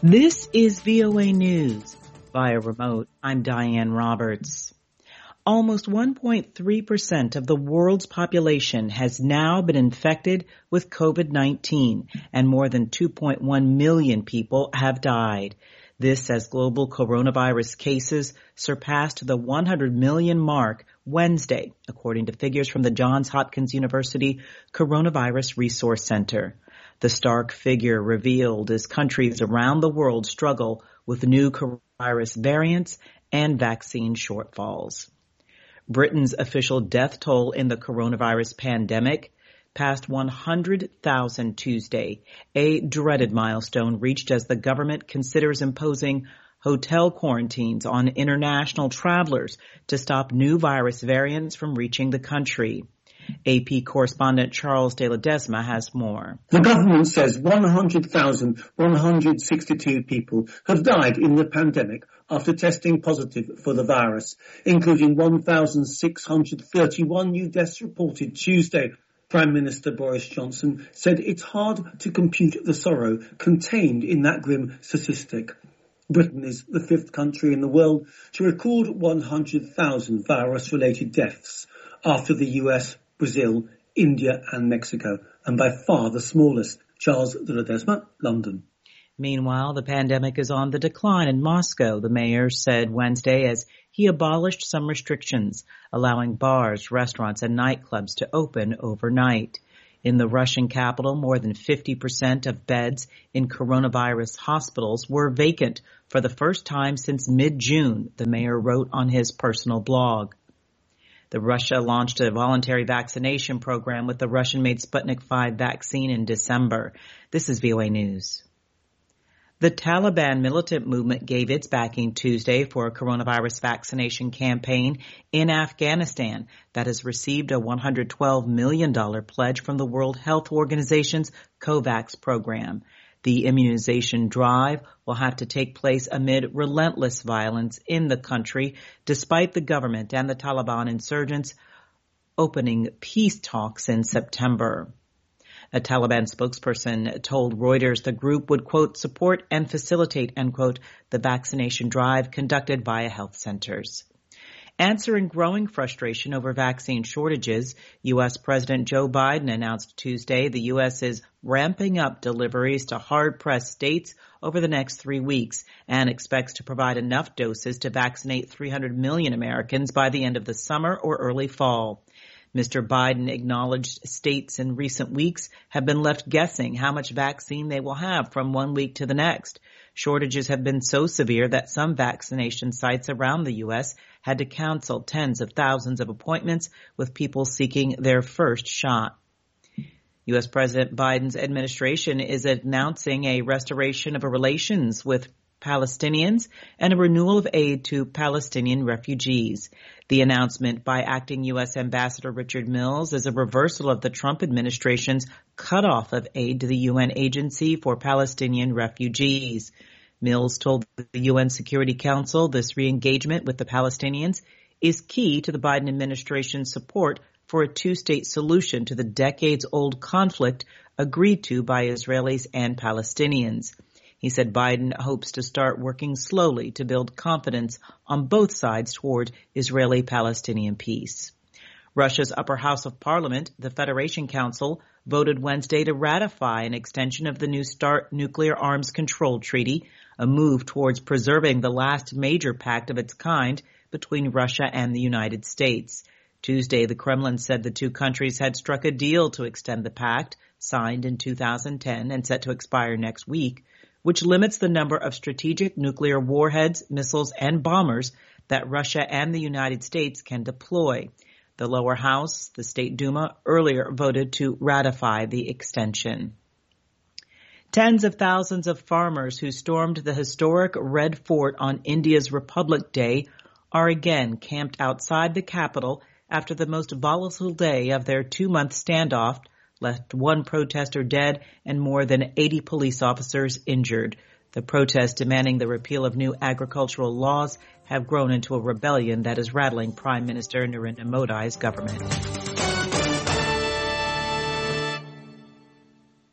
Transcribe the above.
This is VOA News. Via remote, I'm Diane Roberts. Almost 1.3% of the world's population has now been infected with COVID-19, and more than 2.1 million people have died. This as global coronavirus cases surpassed the 100 million mark Wednesday, according to figures from the Johns Hopkins University Coronavirus Resource Center. The stark figure revealed as countries around the world struggle with new coronavirus variants and vaccine shortfalls. Britain's official death toll in the coronavirus pandemic passed 100,000 Tuesday, a dreaded milestone reached as the government considers imposing hotel quarantines on international travelers to stop new virus variants from reaching the country. AP correspondent Charles de Ledesma has more. The government says 100,162 people have died in the pandemic after testing positive for the virus, including 1,631 new deaths reported Tuesday. Prime Minister Boris Johnson said it's hard to compute the sorrow contained in that grim statistic. Britain is the fifth country in the world to record 100,000 virus-related deaths after the US, Brazil, India and Mexico, and by far the smallest. Charles de Ledesma, London. Meanwhile, the pandemic is on the decline in Moscow, the mayor said Wednesday as he abolished some restrictions, allowing bars, restaurants and nightclubs to open overnight. In the Russian capital, more than 50% of beds in coronavirus hospitals were vacant for the first time since mid-June, the mayor wrote on his personal blog. Russia launched a voluntary vaccination program with the Russian-made Sputnik V vaccine in December. This is VOA News. The Taliban militant movement gave its backing Tuesday for a coronavirus vaccination campaign in Afghanistan that has received a $112 million pledge from the World Health Organization's COVAX program. The immunization drive will have to take place amid relentless violence in the country, despite the government and the Taliban insurgents opening peace talks in September. A Taliban spokesperson told Reuters the group would, quote, support and facilitate, end quote, the vaccination drive conducted via health centers. Answering growing frustration over vaccine shortages, U.S. President Joe Biden announced Tuesday the U.S. is ramping up deliveries to hard-pressed states over the next 3 weeks and expects to provide enough doses to vaccinate 300 million Americans by the end of the summer or early fall. Mr. Biden acknowledged states in recent weeks have been left guessing how much vaccine they will have from 1 week to the next. Shortages have been so severe that some vaccination sites around the U.S. had to cancel tens of thousands of appointments with people seeking their first shot. U.S. President Biden's administration is announcing a restoration of relations with Palestinians and a renewal of aid to Palestinian refugees. The announcement by acting U.S. Ambassador Richard Mills is a reversal of the Trump administration's cutoff of aid to the UN Agency for Palestinian Refugees. Mills told the UN Security Council this re-engagement with the Palestinians is key to the Biden administration's support for a two-state solution to the decades-old conflict agreed to by Israelis and Palestinians. He said Biden hopes to start working slowly to build confidence on both sides toward Israeli-Palestinian peace. Russia's upper house of parliament, the Federation Council, voted Wednesday to ratify an extension of the New START nuclear arms control treaty, a move towards preserving the last major pact of its kind between Russia and the United States. Tuesday, the Kremlin said the two countries had struck a deal to extend the pact, signed in 2010 and set to expire next week, which limits the number of strategic nuclear warheads, missiles, and bombers that Russia and the United States can deploy. The lower house, the State Duma, earlier voted to ratify the extension. Tens of thousands of farmers who stormed the historic Red Fort on India's Republic Day are again camped outside the capital after the most volatile day of their 2-month standoff left one protester dead and more than 80 police officers injured. The protests demanding the repeal of new agricultural laws have grown into a rebellion that is rattling Prime Minister Narendra Modi's government.